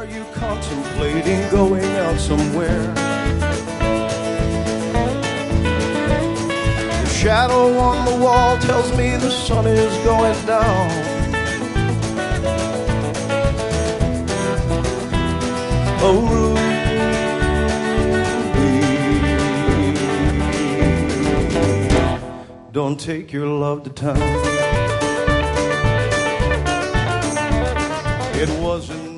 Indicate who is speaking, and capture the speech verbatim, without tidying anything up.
Speaker 1: Are you contemplating going out somewhere? The shadow on the wall tells me the sun is going down. Oh, Ruby, don't take your love to town. It wasn't